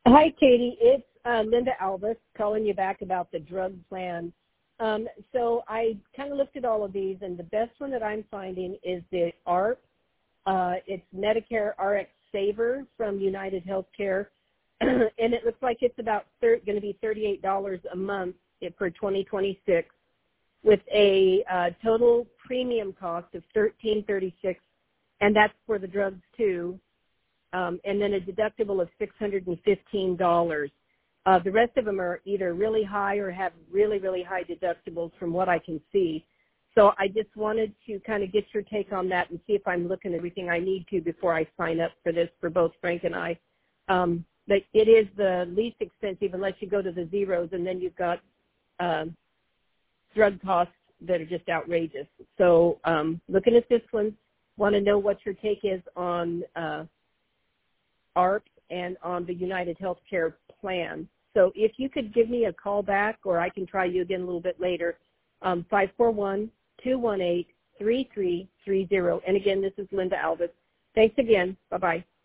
Hi, Katie. It's Linda Alvis calling you back about the drug plan. So I kind of looked at all of these, and the best one that I'm finding is the ARP. It's Medicare RX Saver from United Healthcare, and it looks like it's about going to be $38 a month for 2026, with a total premium cost of $13.36, and that's for the drugs too. And then a deductible of $615. The rest of them are either really high or have really, really high deductibles from what I can see. So I just wanted to kind of get your take on that and see if I'm looking at everything I need to before I sign up for this for both Frank and I. But it is the least expensive unless you go to the zeros, and then you've got drug costs that are just outrageous. So looking at this one, want to know what your take is on ARP and on the United Healthcare plan. So if you could give me a call back, or I can try you again a little bit later, 541-218-3330. And again, this is Linda Alvis. Thanks again. Bye-bye.